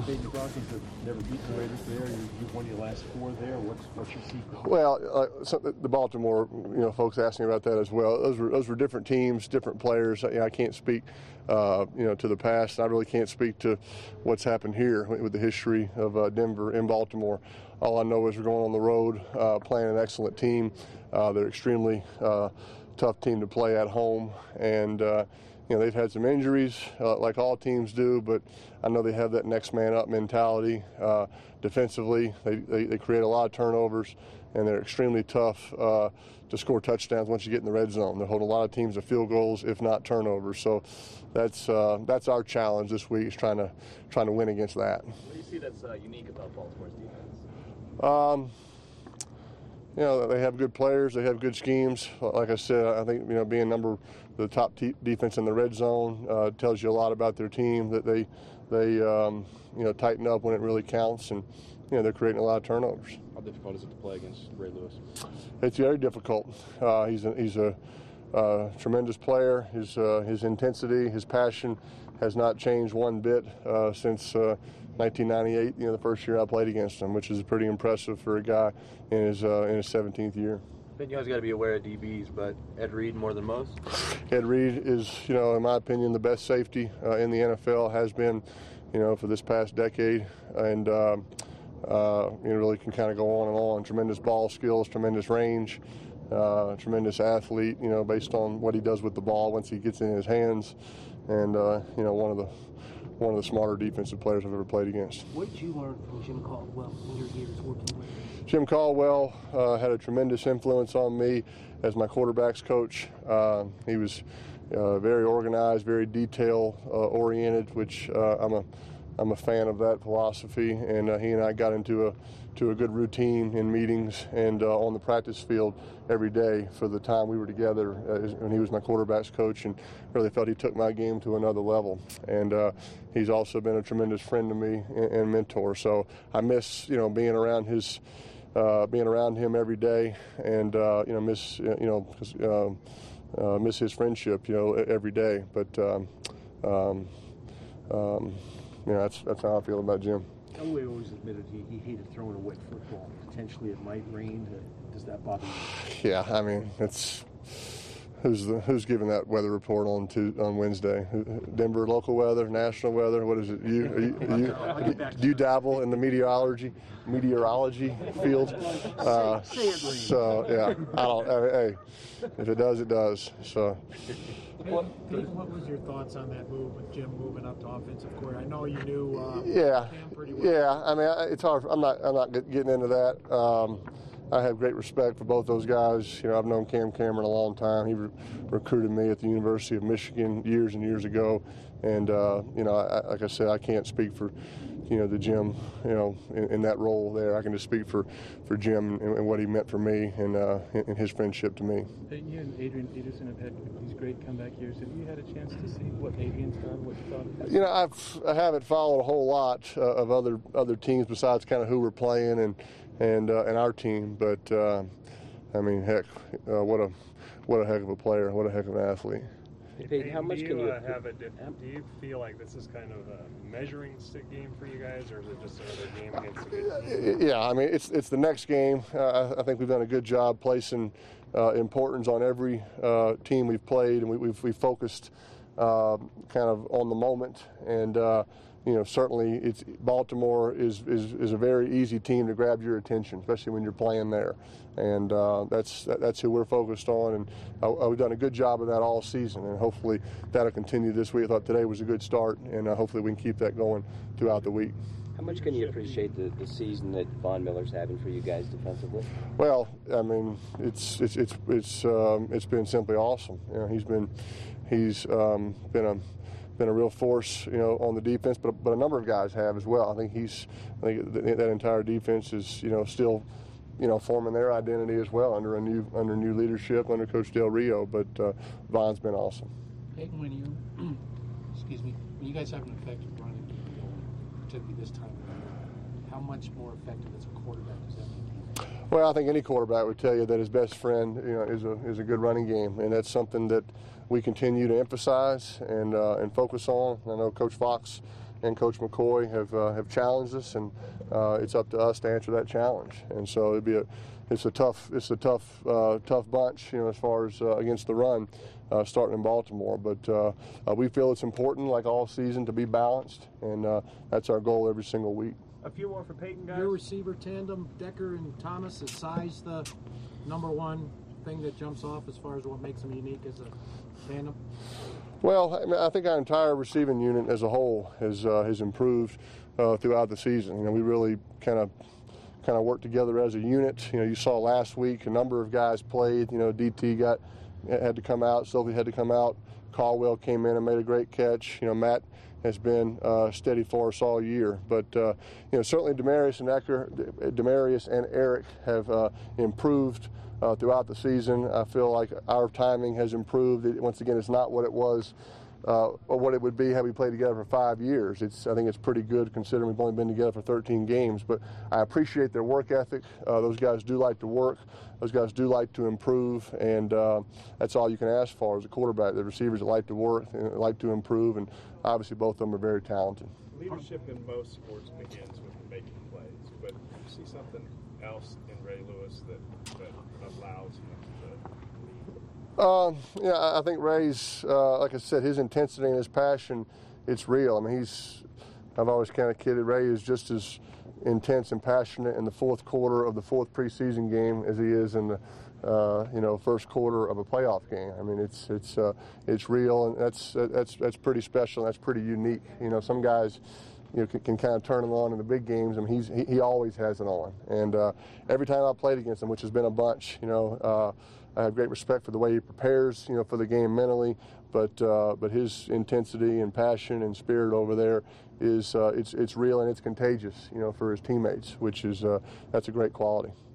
Peyton Crossings have never beaten the Raiders there. You've won your last 4 there. What's your secret? Well, the Baltimore, folks asked me about that as well. Those were different teams, different players. I can't speak, to the past. I really can't speak to what's happened here with the history of Denver and Baltimore. All I know is we're going on the road, playing an excellent team. They're extremely tough team to play at home, and they've had some injuries, like all teams do, but I know they have that next man up mentality. Defensively, they create a lot of turnovers, and they're extremely tough to score touchdowns once you get in the red zone. They hold a lot of teams to field goals, if not turnovers. So that's our challenge this week, is trying to win against that. What do you see that's unique about Baltimore's defense? They have good players. They have good schemes. Like I said, I think being the top defense in the red zone tells you a lot about their team. That they tighten up when it really counts, and they're creating a lot of turnovers. How difficult is it to play against Ray Lewis? It's very difficult. He's a tremendous player. His intensity, his passion has not changed one bit since 1998. The first year I played against him, which is pretty impressive for a guy in his 17th year. I think you guys got to be aware of DBs, but Ed Reed more than most? Ed Reed is, in my opinion, the best safety in the NFL, has been, for this past decade, and really can kind of go on and on. Tremendous ball skills, tremendous range, tremendous athlete, based on what he does with the ball once he gets in his hands, and one of the smarter defensive players I've ever played against. What did you learn from Jim Caldwell in your years working with him? Jim Caldwell had a tremendous influence on me as my quarterbacks coach. He was very organized, very detail-oriented, which I'm a fan of that philosophy. And he and I got into a good routine in meetings and on the practice field every day for the time we were together when he was my quarterbacks coach, and really felt he took my game to another level. And he's also been a tremendous friend to me and mentor. So I miss being around him every day, and miss his friendship every day. But that's how I feel about Jim. Elway always admitted he hated throwing a wet football. Potentially it might rain. Does that bother you? Yeah, I mean, it's who's giving that weather report on Wednesday? Denver local weather, national weather? What is it? Do you dabble in the meteorology field? So yeah, hey, if it does, it does. So. Pete, what was your thoughts on that move with Jim moving up to offensive coordinator? I know you knew Cam pretty well. Yeah. I mean, it's hard. I'm not getting into that. I have great respect for both those guys. I've known Cam Cameron a long time. He recruited me at the University of Michigan years and years ago, and like I said, I can't speak for the Jim in that role there. I can just speak for Jim and what he meant for me and his friendship to me. You and Adrian Peterson have had these great comeback years. Have you had a chance to see what Adrian's done? What you thought of him? I haven't followed a whole lot of other teams besides kind of who we're playing and our team, but I mean, heck, what a heck of a player, what a heck of an athlete. Hey, how much can you have do you feel like this is kind of a measuring stick game for you guys, or is it just another game against a good team? Yeah, I mean, it's the next game. I think we've done a good job placing importance on every team we've played, and we've focused kind of on the moment. And certainly Baltimore is a very easy team to grab your attention, especially when you're playing there. And that's who we're focused on, and we've done a good job of that all season, and hopefully that'll continue this week. I thought today was a good start, and hopefully we can keep that going throughout the week. How much can you appreciate the season that Von Miller's having for you guys defensively? Well, I mean, it's been simply awesome. He's been a real force, on the defense, but a number of guys have as well. I think that entire defense is, still, forming their identity as well under new leadership under Coach Del Rio. But Von's been awesome. Peyton, when you guys have an effective running game, particularly this time of year, how much more effective as a quarterback does that make you? Well, I think any quarterback would tell you that his best friend, is a good running game, and that's something that we continue to emphasize and focus on. I know Coach Fox and Coach McCoy have challenged us, and it's up to us to answer that challenge. And so it's a tough bunch, as far as against the run, starting in Baltimore. But we feel it's important, like all season, to be balanced, and that's our goal every single week. A few more for Peyton, guys. Your receiver tandem, Decker and Thomas, is size the number one thing that jumps off as far as what makes them unique as a tandem? Well, I think our entire receiving unit as a whole has improved throughout the season. We really kind of worked together as a unit. You saw last week a number of guys played. DT had to come out, Sophie had to come out. Caldwell came in and made a great catch. Matt has been steady for us all year. But certainly Demarius and Eric have improved throughout the season. I feel like our timing has improved. Once again, it's not what it was or what it would be had we played together for 5 years. I think it's pretty good considering we've only been together for 13 games. But I appreciate their work ethic. Those guys do like to work. Those guys do like to improve, and that's all you can ask for as a quarterback. The receivers that like to work and like to improve, and obviously both of them are very talented. Leadership in most sports begins with making plays, but do you see something else in Ray Lewis that allows him to lead? I think Ray's, like I said, his intensity and his passion, it's real. I've always kind of kidded, Ray is just as intense and passionate in the fourth quarter of the fourth preseason game as he is in the first quarter of a playoff game. It's real, and that's pretty special. And that's pretty unique. Some guys can kind of turn it on in the big games. He always has it on. And every time I played against him, which has been a bunch, I have great respect for the way he prepares, for the game mentally. But his intensity and passion and spirit over there is it's real and it's contagious, for his teammates, which is that's a great quality.